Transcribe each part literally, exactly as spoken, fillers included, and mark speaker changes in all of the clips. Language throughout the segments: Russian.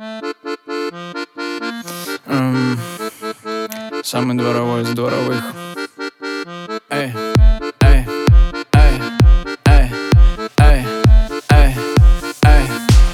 Speaker 1: Эм, самый дворовой из дворовых. Эй, эй, эй, эй, эй, эй, эй.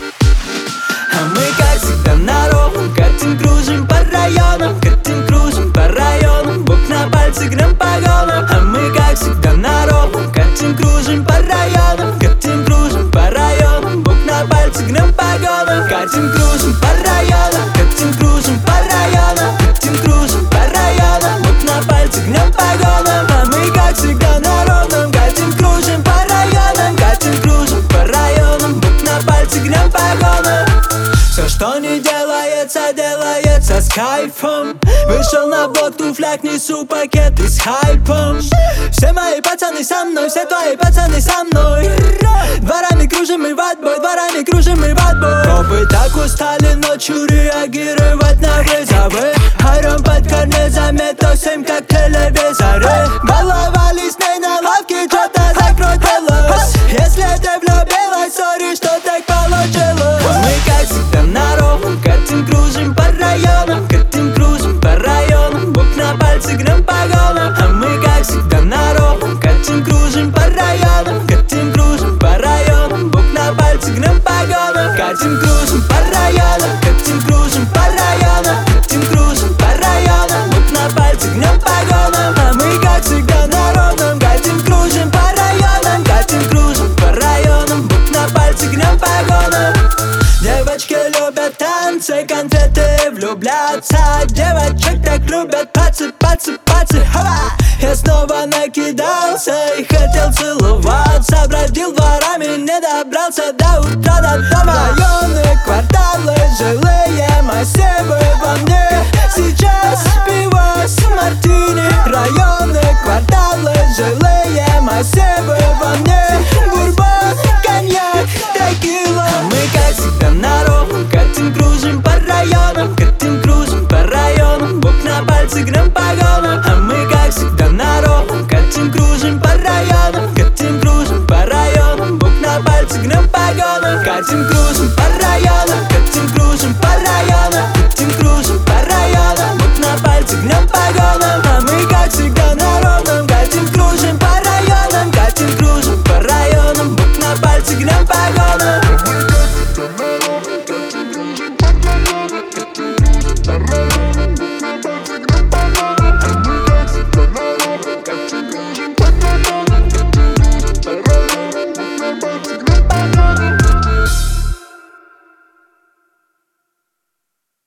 Speaker 2: А мы, как всегда, на ровном катим, кружим по районам, катим, кружим по районам, бук на пальце, грем погонам. А мы, как всегда, на ровном катим, кружим по районам, катим, кружим по районам, бук на пальце, грем погонам. Катим, кружим по районам, катим, кружим по районам, катим, кружим по районам, бук на пальце, грем погонам. А мы, как всегда, на ровном катим, кружим по районам, катим, кружим по районам, бук на пальце, грем погонам. Все, что не делается, делается с кайфом. Вышел на блок, в туфлях несу пакеты с хайпом. Все мои пацаны со мной, все твои пацаны со мной. Дворами кружим мы в отбой, дворами кружим мы в отбой. Копы так устали ночью реагировать на вызовы. Орем под корней, замето семь как телевизоры. Баловались с ней на лавке, что-то закрутилось. Если ты влюбилась, сори, что так получилось. А мы, как всегда, на ровном катим, кружим по районам, катим, кружим по районам, бук на пальце, грем погонам. А мы, как всегда, на ровном катим, кружим по районам, катим, кружим по районам, бук на пальце, грем погонам. Катим, кружим по районам, катим, кружим по районам, катим, кружим по районам, бук на пальце, грем погонам. А мы, как всегда, на ровном катим, кружим по районам, катим, кружим по районам, бук на пальце, грем погонам. Девочки любят танцы, конфеты, влюбляться. Девочек так любят пацы, пацы, пацы, хава! Я снова накидался и хотел целоваться. Бродил дворами, не добрался до утра, до дома. Районы, кварталы, жилые массивы во мне. Сейчас пиво с мартини. Районы, кварталы, жилые массивы во мне.